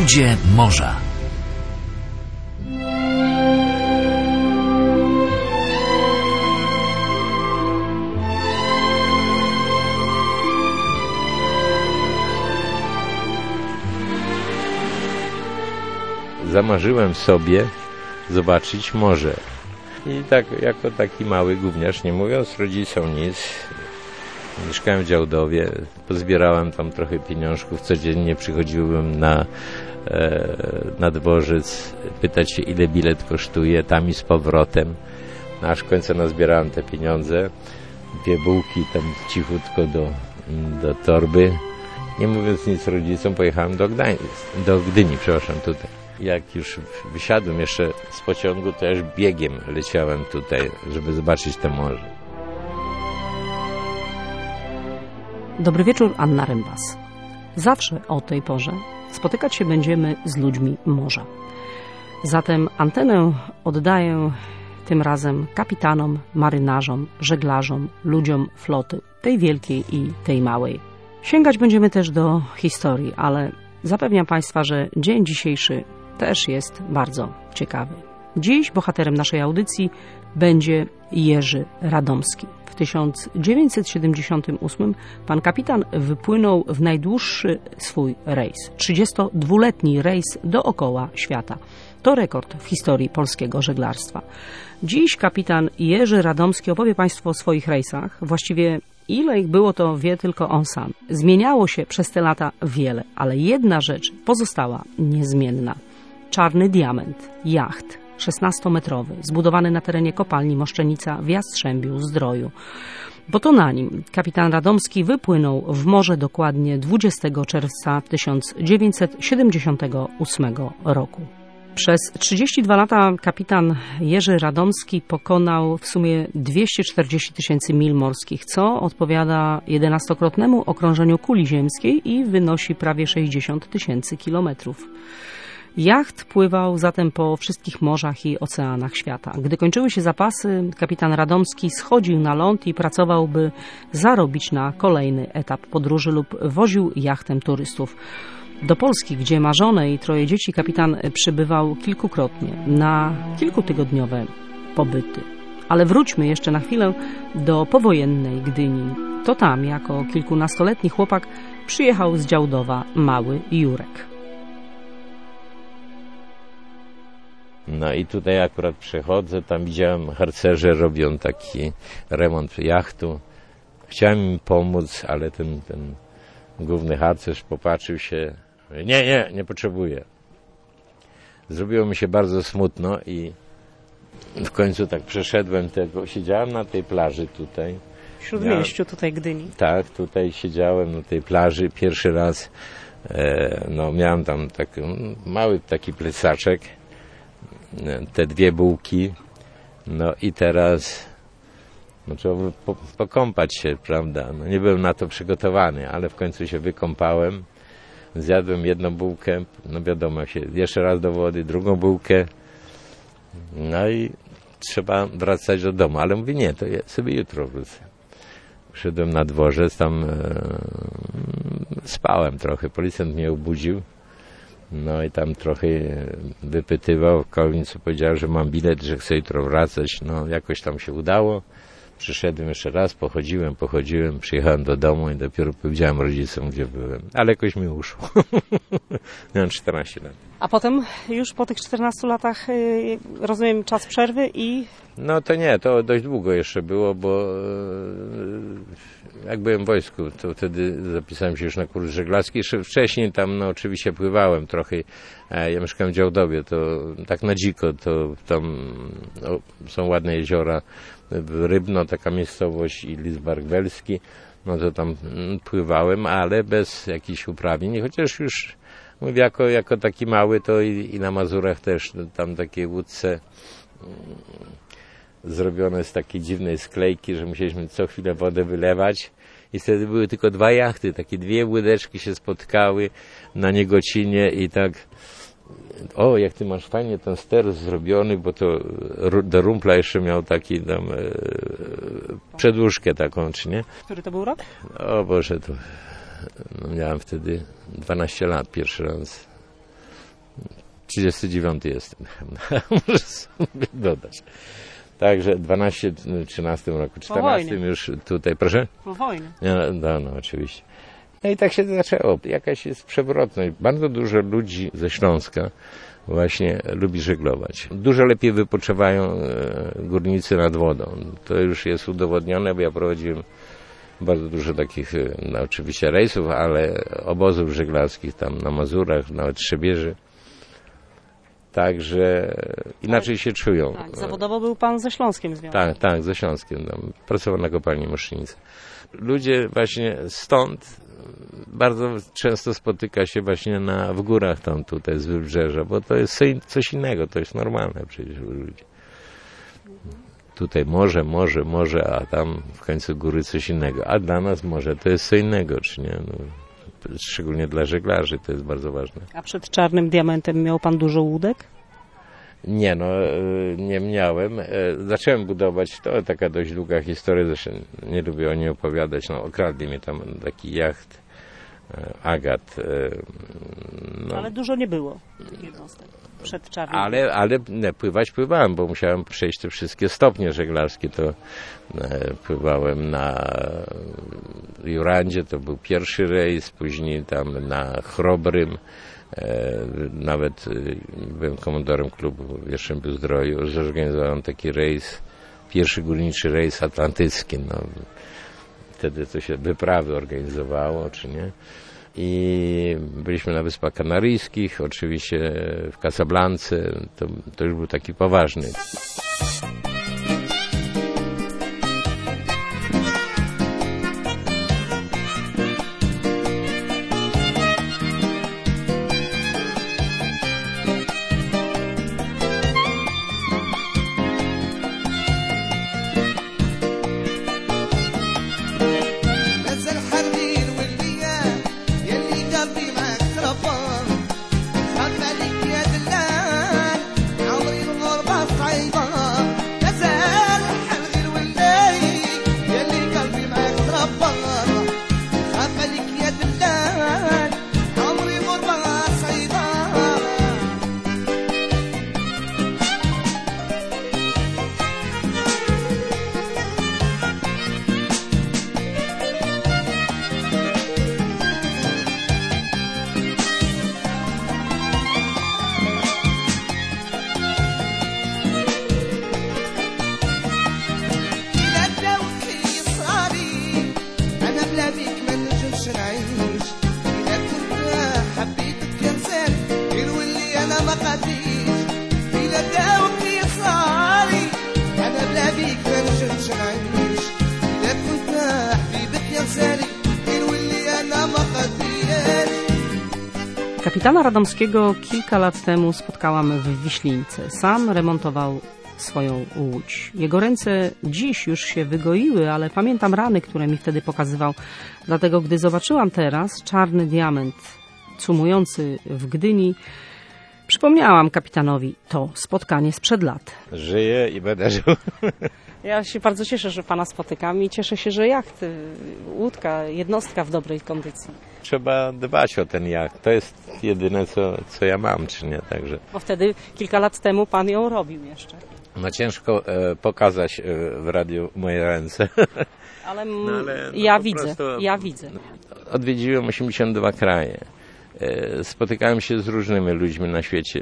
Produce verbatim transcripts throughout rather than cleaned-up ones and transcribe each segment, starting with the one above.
Ludzie morza. Zamarzyłem sobie zobaczyć morze. I tak jako taki mały gówniarz, nie mówiąc rodzicom nic, mieszkałem w Działdowie, pozbierałem tam trochę pieniążków, codziennie przychodziłem na, e, na dworzec, pytać się, ile bilet kosztuje, tam i z powrotem. No, aż w końcu nazbierałem te pieniądze, dwie bułki tam cichutko do, do torby. Nie mówiąc nic rodzicom, pojechałem do Gdań, do Gdyni, przepraszam, tutaj. Jak już wysiadłem jeszcze z pociągu, to już biegiem leciałem tutaj, żeby zobaczyć to morze. Dobry wieczór, Anna Rembas. Zawsze o tej porze spotykać się będziemy z ludźmi morza. Zatem antenę oddaję tym razem kapitanom, marynarzom, żeglarzom, ludziom floty, tej wielkiej i tej małej. Sięgać będziemy też do historii, ale zapewniam Państwa, że dzień dzisiejszy też jest bardzo ciekawy. Dziś bohaterem naszej audycji będzie Jerzy Radomski. W tysiąc dziewięćset siedemdziesiątym ósmym pan kapitan wypłynął w najdłuższy swój rejs. trzydziestodwuletni rejs dookoła świata. To rekord w historii polskiego żeglarstwa. Dziś kapitan Jerzy Radomski opowie Państwu o swoich rejsach. Właściwie ile ich było, to wie tylko on sam. Zmieniało się przez te lata wiele, ale jedna rzecz pozostała niezmienna. Czarny Diament, jacht szesnastometrowy, zbudowany na terenie kopalni Moszczenica w Jastrzębiu Zdroju. Bo to na nim kapitan Radomski wypłynął w morze dokładnie dwudziestego czerwca tysiąc dziewięćset siedemdziesiątego ósmego roku. Przez trzydzieści dwa lata kapitan Jerzy Radomski pokonał w sumie dwieście czterdzieści tysięcy mil morskich, co odpowiada jedenastokrotnemu okrążeniu kuli ziemskiej i wynosi prawie sześćdziesiąt tysięcy kilometrów. Jacht pływał zatem po wszystkich morzach i oceanach świata. Gdy kończyły się zapasy, kapitan Radomski schodził na ląd i pracował, by zarobić na kolejny etap podróży lub woził jachtem turystów. Do Polski, gdzie ma żonę i troje dzieci, kapitan przybywał kilkukrotnie na kilkutygodniowe pobyty. Ale wróćmy jeszcze na chwilę do powojennej Gdyni. To tam, jako kilkunastoletni chłopak, przyjechał z Działdowa mały Jurek. No i tutaj akurat przechodzę, tam widziałem, harcerze robią taki remont jachtu. Chciałem im pomóc, ale ten, ten główny harcerz popatrzył się, nie, nie, nie potrzebuję. Zrobiło mi się bardzo smutno i w końcu tak przeszedłem tego, siedziałem na tej plaży tutaj. W Śródmieściu tutaj Gdyni. Tak, tutaj siedziałem na tej plaży pierwszy raz, e, no miałem tam taki mały taki plecaczek, te dwie bułki, no i teraz no, trzeba by po, pokąpać się, prawda, no nie byłem na to przygotowany, ale w końcu się wykąpałem, zjadłem jedną bułkę, no wiadomo, się jeszcze raz do wody, drugą bułkę, no i trzeba wracać do domu, ale mówię, nie, to ja sobie jutro wrócę. Wszedłem na dworzec, tam e, spałem trochę, policjant mnie obudził. No i tam trochę wypytywał, w końcu powiedział, że mam bilet, że chcę jutro wracać. No jakoś tam się udało. Przyszedłem jeszcze raz, pochodziłem, pochodziłem, przyjechałem do domu i dopiero powiedziałem rodzicom, gdzie byłem. Ale jakoś mi uszło. Miałem czternaście lat. A potem już po tych czternastu latach, rozumiem, czas przerwy i... No to nie, to dość długo jeszcze było, bo jak byłem w wojsku, to wtedy zapisałem się już na kurs żeglarski. Jeszcze wcześniej tam no, oczywiście pływałem trochę. Ja mieszkałem w Działdowie, to tak na dziko, to tam no, są ładne jeziora. Rybno, taka miejscowość i Lidzbark Welski, no to tam pływałem, ale bez jakichś uprawnień, chociaż już mówię, jako, jako taki mały to i, i na Mazurach też, no, tam takie łódce zrobione z takiej dziwnej sklejki, że musieliśmy co chwilę wodę wylewać i wtedy były tylko dwa jachty, takie dwie łódeczki się spotkały na Niegocinie i tak o, jak ty masz fajnie ten ster zrobiony, bo to do rumpla jeszcze miał taki tam e, przedłużkę taką, czy nie? Który to był rok? O Boże, to no, miałem wtedy dwanaście lat pierwszy raz. trzydziesty dziewiąty jestem, muszę sobie dodać. Także dwanaście, trzynastym roku, czternastym już tutaj, proszę? Po wojnie. No, no, no, oczywiście. No i tak się zaczęło. Jakaś jest przewrotność. Bardzo dużo ludzi ze Śląska właśnie lubi żeglować. Dużo lepiej wypoczywają górnicy nad wodą. To już jest udowodnione, bo ja prowadziłem bardzo dużo takich, no, oczywiście rejsów, ale obozów żeglarskich tam na Mazurach, nawet Trzebieży. Także inaczej się czują. Tak, zawodowo był pan ze Śląskiem związany. Tak, tak, ze Śląskiem. Tam pracował na kopalni Moszczynice. Ludzie właśnie stąd bardzo często spotyka się właśnie na, w górach tam tutaj z Wybrzeża, bo to jest coś innego, to jest normalne przecież u ludzi. Tutaj morze, morze, morze, a tam w końcu góry coś innego. A dla nas morze to jest co innego, czy nie? No, szczególnie dla żeglarzy to jest bardzo ważne. A przed Czarnym Diamentem miał pan dużo łódek? Nie, no nie miałem. Zacząłem budować, to taka dość długa historia, zresztą nie lubię o niej opowiadać. No, okradli mnie tam taki jacht Agat. No. Ale dużo nie było jednostek przed Czarnym. Ale, ale nie, pływać pływałem, bo musiałem przejść te wszystkie stopnie żeglarskie. To pływałem na Jurandzie, to był pierwszy rejs, później tam na Chrobrym. Nawet byłem komandorem klubu w Jastrzębiu-Zdroju, zorganizowałem taki rejs, pierwszy górniczy rejs atlantycki. No, wtedy to się wyprawy organizowało, czy nie? I byliśmy na Wyspach Kanaryjskich, oczywiście w Casablance, to, to już był taki poważny. Kapitana Radomskiego kilka lat temu spotkałam w Wiślince. Sam remontował swoją łódź. Jego ręce dziś już się wygoiły, ale pamiętam rany, które mi wtedy pokazywał. Dlatego, gdy zobaczyłam teraz Czarny Diament cumujący w Gdyni, przypomniałam kapitanowi to spotkanie sprzed lat. Żyję i będę żył. Ja się bardzo cieszę, że pana spotykam i cieszę się, że jacht, łódka, jednostka w dobrej kondycji. Trzeba dbać o ten jacht. To jest jedyne, co, co ja mam, czy nie? Także. Bo wtedy kilka lat temu pan ją robił jeszcze. No ciężko e, pokazać e, w radiu moje ręce. Ale, m, no, ale no, ja widzę, prostu, ja widzę. Odwiedziłem osiemdziesiąt dwa kraje. E, spotykałem się z różnymi ludźmi na świecie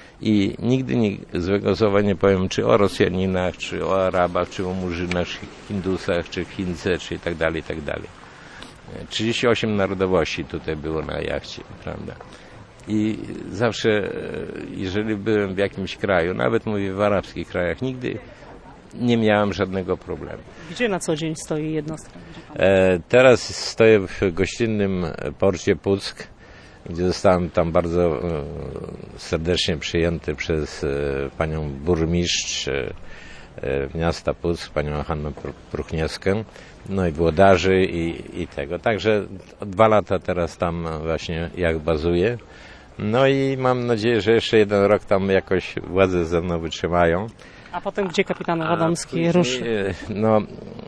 i nigdy nie, złego słowa nie powiem, czy o Rosjaninach, czy o Arabach, czy o Murzynach, czy Hindusach, czy Chińce, czy i tak dalej, i tak dalej. trzydzieści osiem narodowości tutaj było na jachcie, prawda? I zawsze, jeżeli byłem w jakimś kraju, nawet mówię w arabskich krajach, nigdy nie miałem żadnego problemu. Gdzie na co dzień stoi jednostka? E, teraz stoję w gościnnym porcie Puck, gdzie zostałem tam bardzo e, serdecznie przyjęty przez e, panią burmistrz e, miasta Puck, panią Hannę Pruchniewską, no i włodarzy i, i tego. Także dwa lata teraz tam właśnie jak bazuję. No i mam nadzieję, że jeszcze jeden rok tam jakoś władze ze mną wytrzymają. A potem gdzie kapitan Radomski ruszy? No,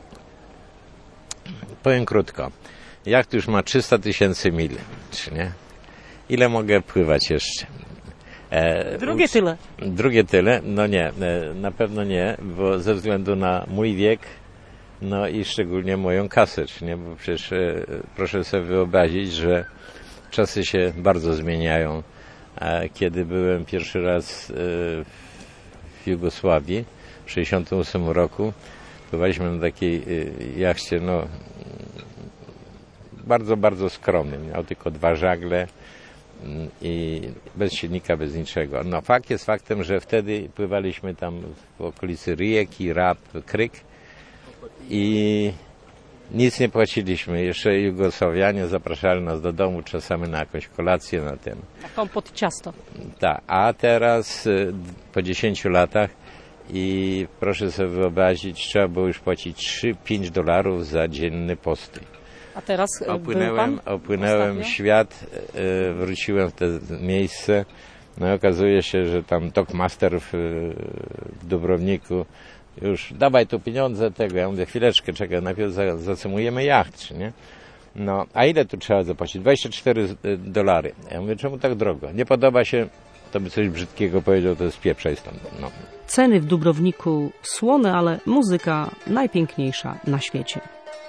powiem krótko. Jacht już ma trzysta tysięcy mil, czy nie? Ile mogę pływać jeszcze? E, Drugie ucz- tyle. Drugie tyle? No nie, e, na pewno nie, bo ze względu na mój wiek, no i szczególnie moją kasę, czy nie? Bo przecież e, proszę sobie wyobrazić, że czasy się bardzo zmieniają. A kiedy byłem pierwszy raz e, w Jugosławii w sześćdziesiątym ósmym roku, pływaliśmy na takiej e, jachcie, no bardzo, bardzo skromnym. Miał tylko dwa żagle i bez silnika, bez niczego. No fakt jest faktem, że wtedy pływaliśmy tam w okolicy Rijeki, Rab, Kryk i nic nie płaciliśmy. Jeszcze Jugosławianie zapraszali nas do domu czasami na jakąś kolację na ten. Na kompot i ciasto. Tak, a teraz y, po dziesięciu latach i proszę sobie wyobrazić, trzeba było już płacić trzy pięć dolarów za dzienny postój. A teraz e, Opłynęłem, był pan opłynęłem ostatnio? świat, e, wróciłem w to miejsce, no i okazuje się, że tam Dockmaster w, w Dubrowniku już dawaj tu pieniądze tego, ja mówię chwileczkę, czekaj, najpierw za, zacymujemy jacht, czy nie? No, a ile tu trzeba zapłacić? dwadzieścia cztery dolary. Ja mówię, czemu tak drogo? Nie podoba się, to by coś brzydkiego powiedział, to jest pieprzaj stąd. No. Ceny w Dubrowniku słone, ale muzyka najpiękniejsza na świecie.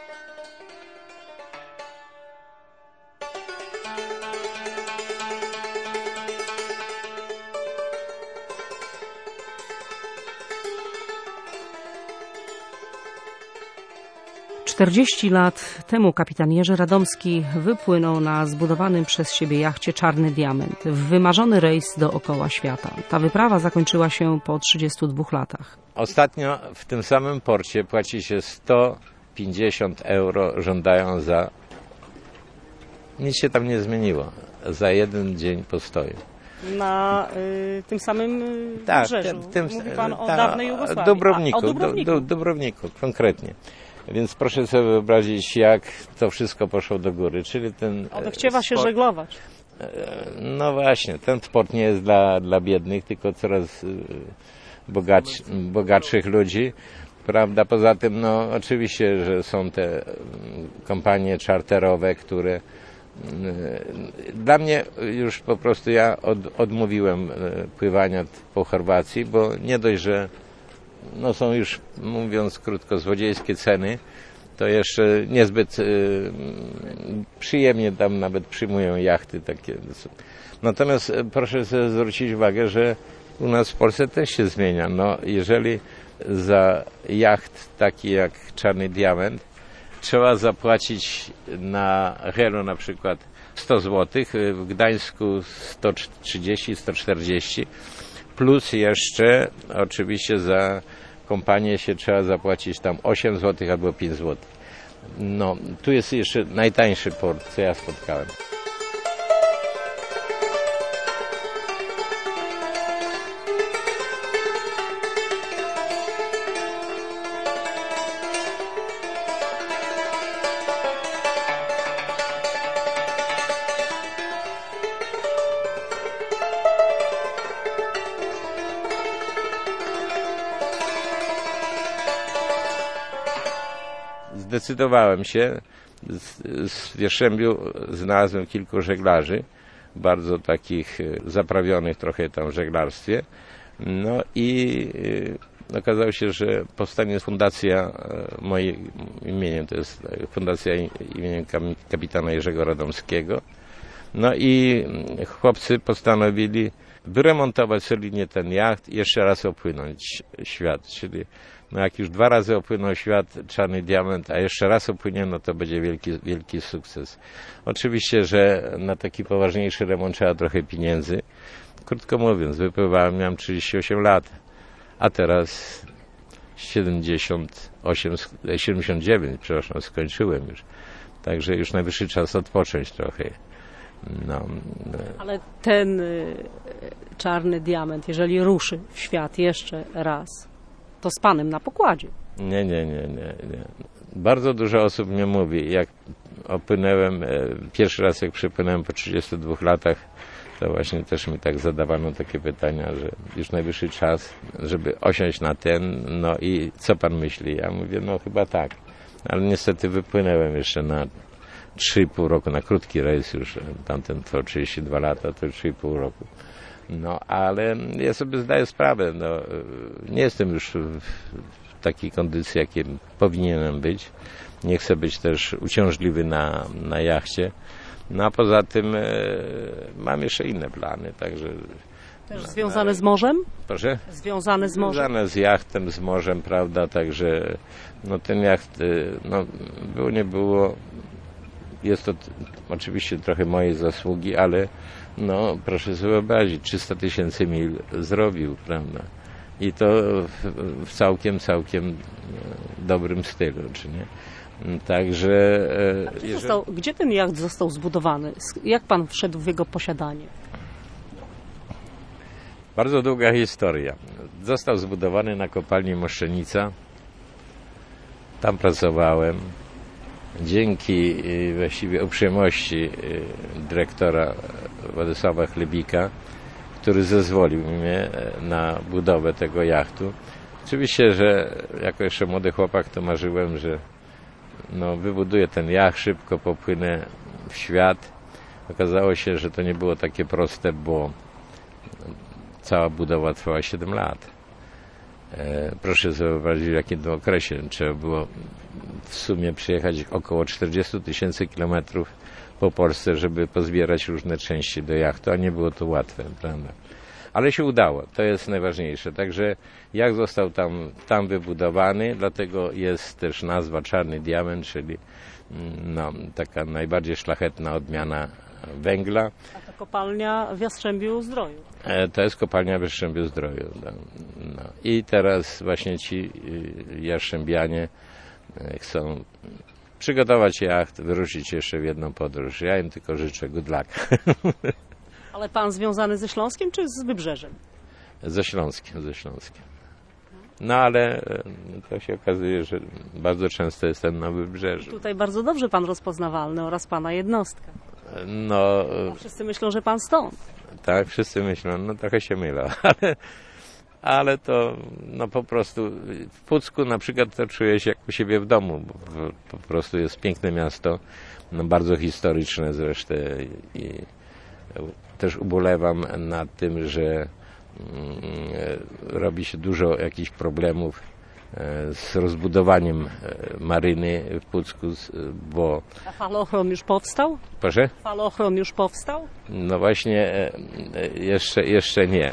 czterdzieści lat temu kapitan Jerzy Radomski wypłynął na zbudowanym przez siebie jachcie Czarny Diament w wymarzony rejs dookoła świata. Ta wyprawa zakończyła się po trzydziestu dwóch latach. Ostatnio w tym samym porcie płaci się sto pięćdziesiąt euro, żądają za... Nic się tam nie zmieniło. Za jeden dzień postoju. Na y, tym samym y, Tak, wybrzeżu. w tym, Mówi pan o ta, dawnej Jugosławii. Dubrowniku, A, o Dubrowniku. Du, du, Dubrowniku, konkretnie. Więc proszę sobie wyobrazić, jak to wszystko poszło do góry. Czyli ten Odechciewa się sport, żeglować. no właśnie, ten sport nie jest dla, dla biednych, tylko coraz bogacz, bogatszych ludzi. Prawda? Poza tym, no oczywiście, że są te kompanie czarterowe, które dla mnie już po prostu ja od, odmówiłem pływania po Chorwacji, bo nie dość, że no są już, mówiąc krótko, złodziejskie ceny, to jeszcze niezbyt y, przyjemnie tam nawet przyjmują jachty takie. Natomiast proszę sobie zwrócić uwagę, że u nas w Polsce też się zmienia. No, jeżeli za jacht taki jak Czarny Diament trzeba zapłacić na Helu na przykład sto złotych, w Gdańsku sto trzydzieści sto czterdzieści, plus jeszcze oczywiście za kompanię się trzeba zapłacić tam osiem złotych albo pięć złotych. No, tu jest jeszcze najtańszy port, co ja spotkałem. Zdecydowałem się, w Jastrzębiu znalazłem kilku żeglarzy, bardzo takich zaprawionych trochę tam w żeglarstwie. No i okazało się, że powstanie fundacja moim imieniem, to jest fundacja imieniem kapitana Jerzego Radomskiego. No i chłopcy postanowili wyremontować solidnie ten jacht i jeszcze raz opłynąć świat, czyli no jak już dwa razy opłynął świat Czarny Diament, a jeszcze raz opłynie, no to będzie wielki, wielki sukces. Oczywiście, że na taki poważniejszy remont trzeba trochę pieniędzy. Krótko mówiąc, wypływałem, miałem trzydzieści osiem lat, a teraz siedemdziesiąt osiem, siedemdziesiąt dziewięć, przepraszam, skończyłem już. Także już najwyższy czas odpocząć trochę. No. Ale ten y, Czarny Diament, jeżeli ruszy w świat jeszcze raz, to z panem na pokładzie. Nie, nie, nie, nie, nie. Bardzo dużo osób mnie mówi, jak opłynąłem, pierwszy raz jak przypłynąłem po trzydziestu dwóch latach, to właśnie też mi tak zadawano takie pytania, że już najwyższy czas, żeby osiąść na ten, no i co pan myśli? Ja mówię, no chyba tak. Ale niestety wypłynąłem jeszcze na trzy i pół roku, na krótki rejs już, tamten trwał trzydzieści dwa lata, to trzy i pół roku. No, ale ja sobie zdaję sprawę, no, nie jestem już w takiej kondycji, jakiej powinienem być. Nie chcę być też uciążliwy na, na jachcie. No a poza tym e, mam jeszcze inne plany, także... Też związane z morzem? Proszę? Związane z morzem? Związane z jachtem, z morzem, prawda, także no ten jacht, no było nie było, jest to t- oczywiście trochę mojej zasługi, ale no proszę sobie wyobrazić, trzysta tysięcy mil zrobił, prawda, i to w, w całkiem, całkiem dobrym stylu, czy nie? Także... A gdzie, jeżeli... został, gdzie ten jacht został zbudowany? Jak pan wszedł w jego posiadanie? Bardzo długa historia. Został zbudowany na kopalni Moszczenica. Tam pracowałem. Dzięki właściwie uprzejmości dyrektora Władysława Chlebika, który zezwolił mnie na budowę tego jachtu. Oczywiście, że jako jeszcze młody chłopak to marzyłem, że no, wybuduję ten jacht, szybko popłynę w świat. Okazało się, że to nie było takie proste, bo cała budowa trwała siedem lat. E, proszę sobie wyobrazić, w jakim to okresie trzeba było w sumie przejechać około czterdzieści tysięcy kilometrów po Polsce, żeby pozbierać różne części do jachtu, a nie było to łatwe, prawda? Ale się udało, to jest najważniejsze. Także jacht został tam, tam wybudowany, dlatego jest też nazwa Czarny Diament, czyli no, taka najbardziej szlachetna odmiana węgla. A to kopalnia w Jastrzębiu-Zdroju. E, to jest kopalnia w Jastrzębiu-Zdroju. No, no. I teraz właśnie ci jastrzębianie chcą przygotować jacht, wyruszyć jeszcze w jedną podróż. Ja im tylko życzę good luck. Ale pan związany ze Śląskiem czy z Wybrzeżem? Ze Śląskiem, ze Śląskiem. No ale to się okazuje, że bardzo często jestem na Wybrzeżu. Tutaj bardzo dobrze pan rozpoznawalny oraz pana jednostka. No, a wszyscy myślą, że pan stąd. Tak, wszyscy myślą, no trochę się mylą, ale, ale to no po prostu w Pucku na przykład to czuję się jak u siebie w domu, bo po prostu jest piękne miasto, no bardzo historyczne zresztą i też ubolewam nad tym, że mm, robi się dużo jakichś problemów z rozbudowaniem maryny w Pucku, bo... A falochron już powstał? Proszę? Falochron już powstał? No właśnie, jeszcze, jeszcze nie.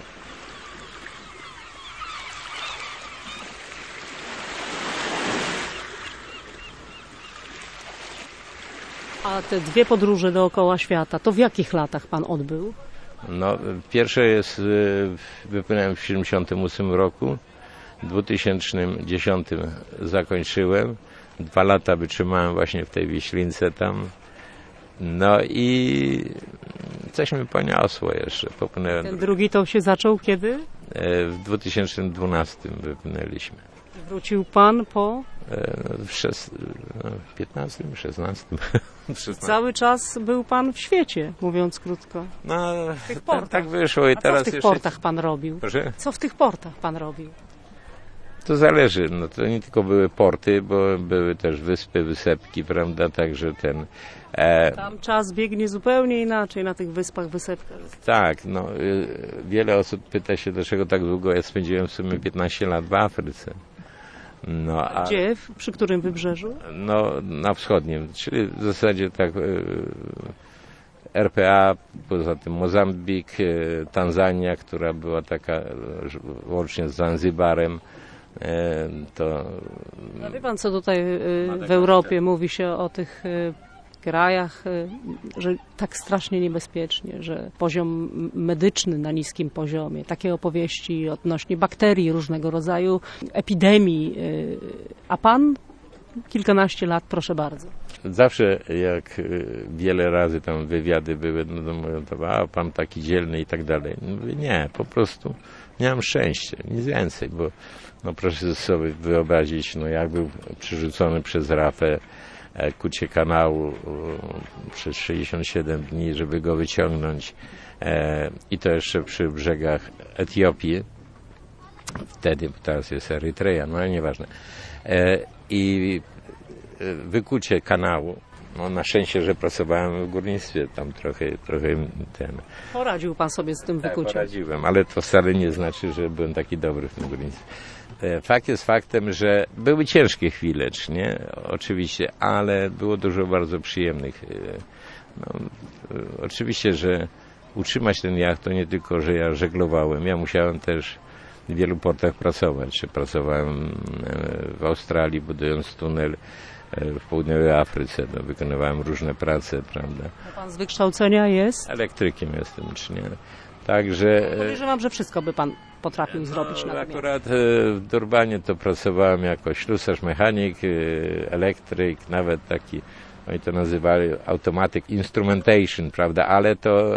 A te dwie podróże dookoła świata, to w jakich latach pan odbył? No, pierwsze jest, wypłynąłem w siedemdziesiątym ósmym roku. W dwa tysiące dziesiątym zakończyłem. Dwa lata wytrzymałem właśnie w tej Wiślince tam. No i coś mi poniosło jeszcze. Popłynąłem. Ten drugi to się zaczął kiedy? W dwa tysiące dwunastym wypłynęliśmy. Wrócił pan po? W szes... piętnastym, szesnastym. Cały czas był pan w świecie, mówiąc krótko. No, w tych portach. Tak wyszło. I A teraz co w tych jeszcze... portach pan robił? Proszę? Co w tych portach pan robił? To zależy, no to nie tylko były porty, bo były też wyspy, wysepki, prawda, także ten... E... Tam czas biegnie zupełnie inaczej na tych wyspach, wysepkach. Tak, no y, wiele osób pyta się, dlaczego tak długo, ja spędziłem w sumie piętnaście lat w Afryce. No, a... Gdzie? Przy którym wybrzeżu? No, na wschodnim, czyli w zasadzie tak y, R P A, poza tym Mozambik, y, Tanzania, która była taka y, łącznie z Zanzibarem. To... A wie pan, co tutaj w Europie mówi się o tych krajach, że tak strasznie niebezpiecznie, że poziom medyczny na niskim poziomie, takie opowieści odnośnie bakterii różnego rodzaju, epidemii, a pan kilkanaście lat, proszę bardzo. Zawsze jak wiele razy tam wywiady były, no to mówią, to, a pan taki dzielny i tak dalej. Mówię, nie, po prostu miałem szczęście, nic więcej, bo no proszę sobie wyobrazić, no jak był przerzucony przez rafę kucie kanału przez sześćdziesiąt siedem dni, żeby go wyciągnąć e, i to jeszcze przy brzegach Etiopii, wtedy, bo teraz jest Erytreja, no ale nieważne, e, i wykucie kanału No, na szczęście, że pracowałem w górnictwie, tam trochę, trochę ten... Poradził pan sobie z tym tak, wykuciem. poradziłem, ale to wcale nie znaczy, że byłem taki dobry w tym górnictwie. Fakt jest faktem, że były ciężkie chwile, czy nie? Oczywiście, ale było dużo bardzo przyjemnych. No, oczywiście, że utrzymać ten jacht to nie tylko, że ja żeglowałem, ja musiałem też w wielu portach pracować. Pracowałem w Australii, budując tunel, w południowej Afryce, no, wykonywałem różne prace, prawda. A pan z wykształcenia jest? Elektrykiem jestem, czy nie? Także... Podejrzewam, że wszystko by pan potrafił zrobić no, na akurat w Durbanie to pracowałem jako ślusarz, mechanik, elektryk, nawet taki, oni to nazywali automatic instrumentation, prawda, ale to,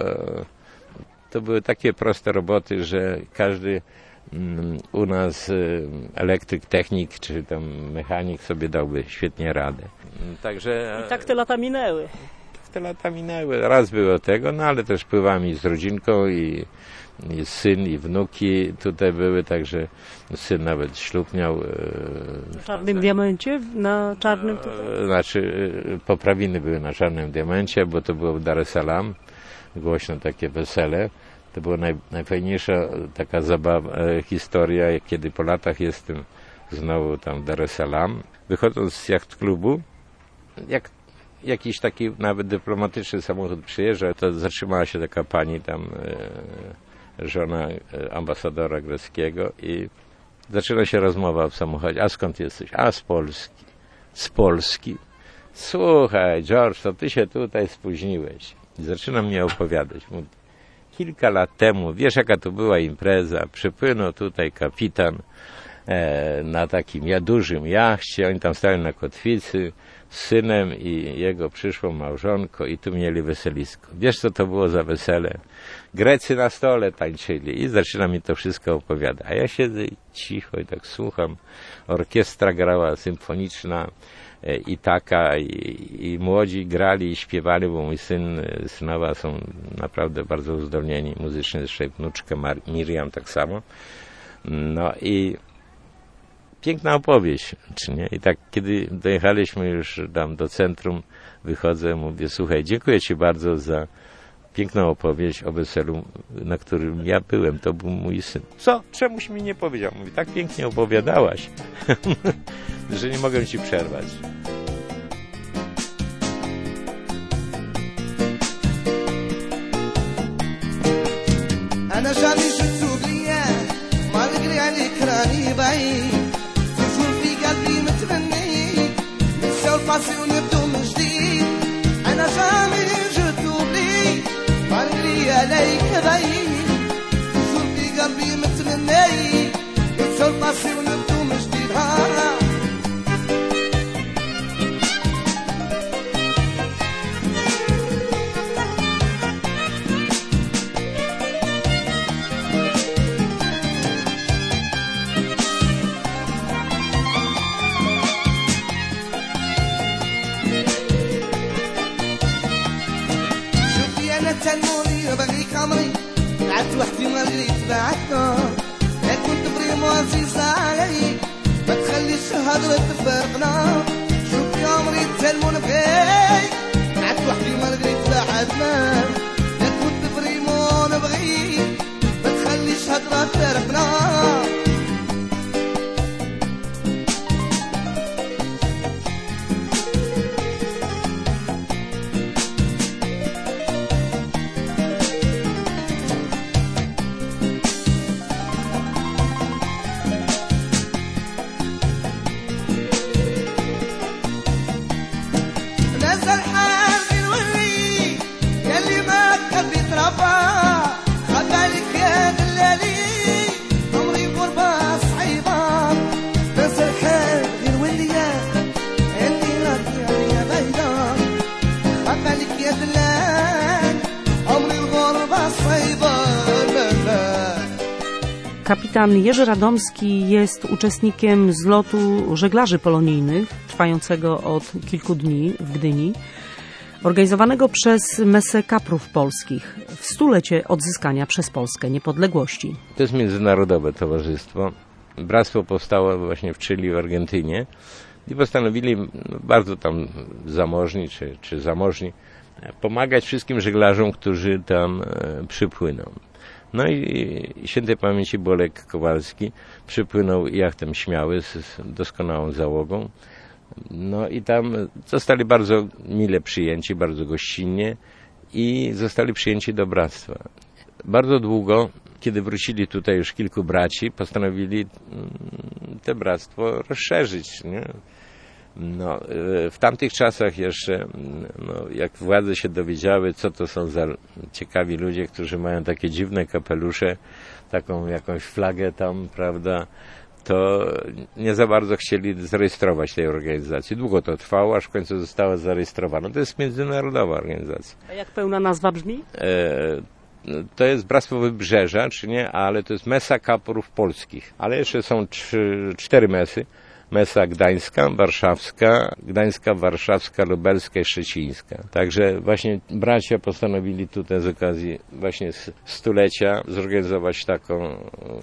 to były takie proste roboty, że każdy u nas elektryk, technik czy tam mechanik sobie dałby świetnie radę. Także... I tak te lata minęły. Te lata minęły, raz było tego, no ale też pływałem i z rodzinką i, i syn i wnuki tutaj były, także syn nawet ślub miał. W czarnym diamencie? Na czarnym tutaj? Znaczy poprawiny były na czarnym diamencie, bo to było w Dar es Salaam, głośno takie wesele. To była naj, najfajniejsza taka zabawa, e, historia, kiedy po latach jestem znowu tam w Dar es Salaam. Wychodząc z jacht klubu, jak jakiś taki nawet dyplomatyczny samochód przyjeżdża, to zatrzymała się taka pani tam, e, żona ambasadora greckiego i zaczyna się rozmowa w samochodzie. A skąd jesteś? A z Polski. Z Polski. Słuchaj, George, to ty się tutaj spóźniłeś. I zaczyna mnie opowiadać. Mówi, kilka lat temu, wiesz jaka to była impreza, przypłynął tutaj kapitan e, na takim ja, dużym jachcie, oni tam stali na kotwicy z synem i jego przyszłą małżonką i tu mieli weselisko. Wiesz co to było za wesele? Grecy na stole tańczyli i zaczyna mi to wszystko opowiadać. A ja siedzę i cicho i tak słucham. Orkiestra grała symfoniczna e, i taka i, i młodzi grali i śpiewali, bo mój syn, synowa są naprawdę bardzo uzdolnieni muzycznie, zresztą wnuczka Mar- Miriam tak samo. No i piękna opowieść, czy nie? I tak, kiedy dojechaliśmy już tam do centrum, wychodzę, mówię, słuchaj, dziękuję ci bardzo za piękną opowieść o weselu, na którym ja byłem, to był mój syn. Co? Czemuś mi nie powiedział? Mówi, tak pięknie opowiadałaś, że nie mogę ci przerwać. أنا جاني شفتو بليا ما نقري عليك راني بعيد تجول في قلبي متمني نساو الباسي ونبدو من جديد أنا جاني شفتو بلي ما نقري عليك بعيد تجول في قلبي متمني نساو الباسي ونبدو من جديد ها تنموني بغيك عمري قعدت وحدي ما لقيت بعدنا يا كنت بريمو عزيزة علي ما تخليش هضرة تفرقنا شوف يا عمري تنمون بغيك قعدت وحدي ما لقيت بعدنا يا كنت بريمو نبغيك ما تخليش هضرة تفرقنا Kapitan Jerzy Radomski jest uczestnikiem zlotu żeglarzy polonijnych, trwającego od kilku dni w Gdyni, organizowanego przez Messę Kaprów Polskich w stulecie odzyskania przez Polskę niepodległości. To jest międzynarodowe towarzystwo. Bractwo powstało właśnie w Chili, w Argentynie. i postanowili, no, bardzo tam zamożni czy, czy zamożni, pomagać wszystkim żeglarzom, którzy tam e, przypłyną. No i, i świętej pamięci Bolek Kowalski przypłynął jachtem Śmiały z, z doskonałą załogą. No i tam zostali bardzo mile przyjęci, bardzo gościnnie i zostali przyjęci do bractwa. Bardzo długo, kiedy wrócili tutaj już kilku braci, postanowili te bractwo rozszerzyć, nie? No, w tamtych czasach jeszcze, no, jak władze się dowiedziały, co to są za ciekawi ludzie, którzy mają takie dziwne kapelusze, taką jakąś flagę tam, prawda, to nie za bardzo chcieli zarejestrować tej organizacji. Długo to trwało, aż w końcu została zarejestrowana. To jest międzynarodowa organizacja. A jak pełna nazwa brzmi? E, to jest Bractwo Wybrzeża, czy nie, ale to jest Mesa Kaporów Polskich. Ale jeszcze są trzy, cztery mesy. Mesa Gdańska, Warszawska, Gdańska, Warszawska, Lubelska i Szczecińska. Także właśnie bracia postanowili tutaj z okazji właśnie stulecia zorganizować taką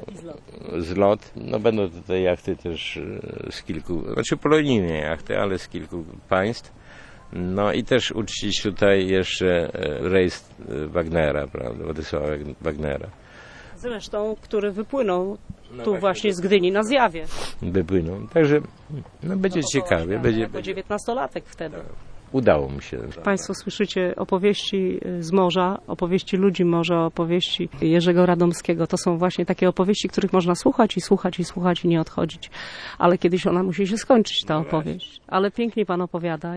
zlot. No będą tutaj jachty też z kilku, znaczy polonijne jachty, ale z kilku państw. No i też uczcić tutaj jeszcze rejs Wagnera, prawda, Władysława Wagnera. Zresztą, który wypłynął no tu właśnie z Gdyni na zjawie. Wypłynął. Także no, będzie no, ciekawie. Świata, będzie, jako będzie dziewiętnastolatek wtedy. Udało mi się. Państwo słyszycie opowieści z morza, opowieści ludzi morza, opowieści Jerzego Radomskiego. To są właśnie takie opowieści, których można słuchać i słuchać i słuchać i nie odchodzić. Ale kiedyś ona musi się skończyć, ta opowieść. Ale pięknie pan opowiada.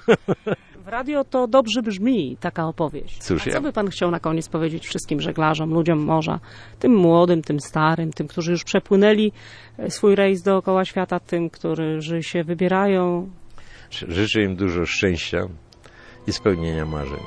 W radio to dobrze brzmi taka opowieść. Cóż, A co ja... by pan chciał na koniec powiedzieć wszystkim żeglarzom, ludziom morza, tym młodym, tym starym, tym, którzy już przepłynęli swój rejs dookoła świata, tym, którzy się wybierają? Życzę im dużo szczęścia i spełnienia marzeń.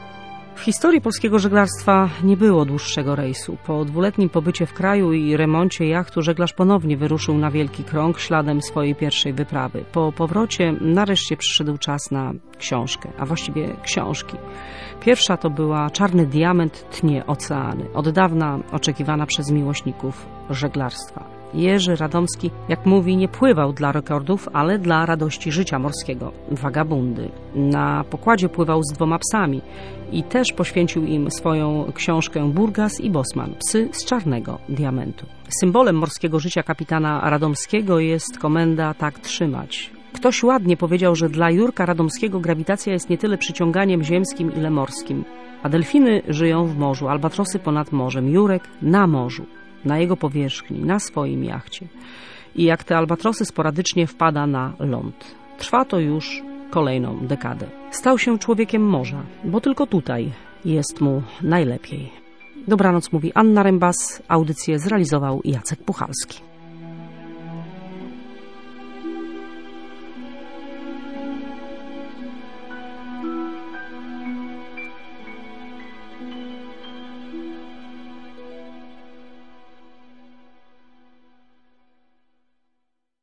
W historii polskiego żeglarstwa nie było dłuższego rejsu. Po dwuletnim pobycie w kraju i remoncie jachtu żeglarz ponownie wyruszył na wielki krąg śladem swojej pierwszej wyprawy. Po powrocie nareszcie przyszedł czas na książkę, a właściwie książki. Pierwsza to była Czarny diament tnie oceany, od dawna oczekiwana przez miłośników żeglarstwa. Jerzy Radomski, jak mówi, nie pływał dla rekordów, ale dla radości życia morskiego. Wagabundy. Na pokładzie pływał z dwoma psami i też poświęcił im swoją książkę Burgas i Bosman, psy z czarnego diamentu. Symbolem morskiego życia kapitana Radomskiego jest komenda Tak trzymać. Ktoś ładnie powiedział, że dla Jurka Radomskiego grawitacja jest nie tyle przyciąganiem ziemskim, ile morskim. A delfiny żyją w morzu, albatrosy ponad morzem, Jurek na morzu, na jego powierzchni, na swoim jachcie. I jak te albatrosy sporadycznie wpada na ląd. Trwa to już kolejną dekadę. Stał się człowiekiem morza, bo tylko tutaj jest mu najlepiej. Dobranoc, mówi Anna Rembas. Audycję zrealizował Jacek Puchalski.